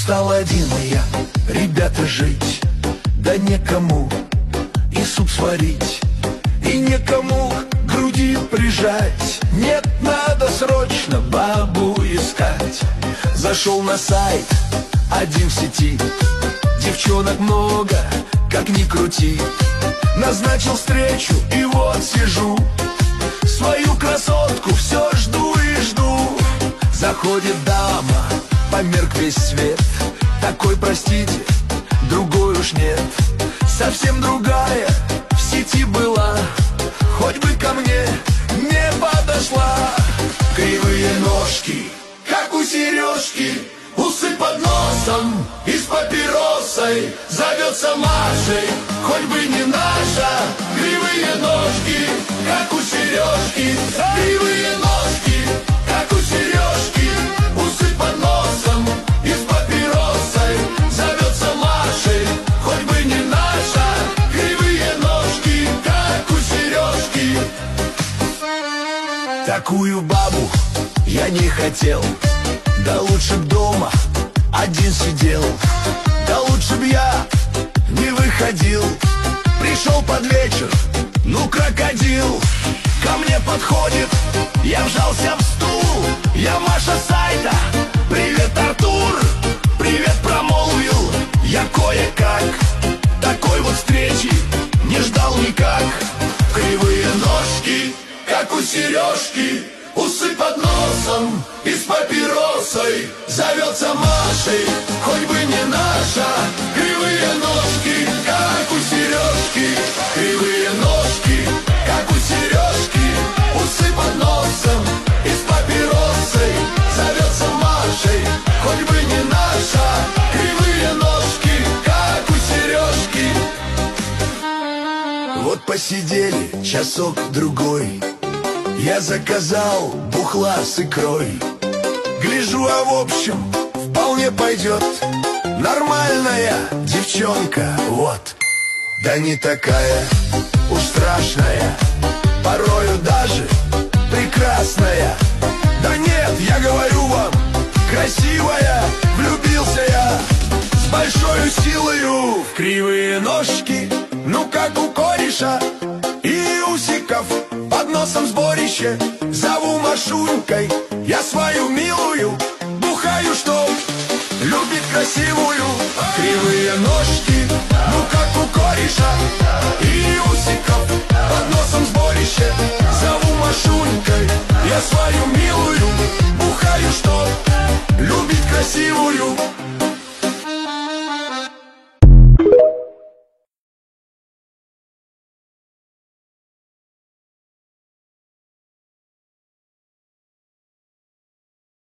Стал один я, ребята, жить, да некому и суп сварить, и некому к груди прижать. Нет, надо срочно бабу искать. Зашел на сайт один в сети, девчонок много, как ни крути. Назначил встречу, и вот сижу, свою красотку все жду и жду. Заходит дама, померк весь свет, такой, простите, другой уж нет. Совсем другая в сети была, хоть бы ко мне не подошла. Кривые ножки, как у сережки, усы под носом и с папиросой. Зовется Машей, хоть бы не наша. Кривые ножки, как у сережки, кривые ножки, как у сережки, усы под носом и с папиросой. Зовется Машей, хоть бы не наша. Кривые ножки, как у сережки. Такую бабу я не хотел, да лучше б дома один сидел. Да лучше б я не выходил. Пришел под вечер, ну крокодил ко мне подходит, я вжался в стул. Я Маша с сайта, привет, Артур, привет, промолвил я кое-как. Такой вот встречи не ждал никак. Кривые ножки, как у сережки, усы под носом и с папиросой. Зовется Машей, хоть бы не наша. Кривые ножки, как у сережки, кривые ножки, как у сережки, усы под носом и с папиросой. Зовется Машей, хоть бы не наша. Кривые ножки, как у сережки. Вот посидели часок-другой, я заказал бухла с икрой. Гляжу, а в общем вполне пойдет. Нормальная девчонка, вот. Да не такая уж страшная, порою даже прекрасная. Да нет, я говорю вам, красивая. Влюбился я с большой силою в кривые ножки, ну как у кореша, и усиков под носом сборище. Зову Машунькой я свою милую, бухаю, что любит красивую. Кривые ножки, ну как у кореша, и усиков под носом сборище. Зову Машунькой я свою милую, бухаю, что любит красивую.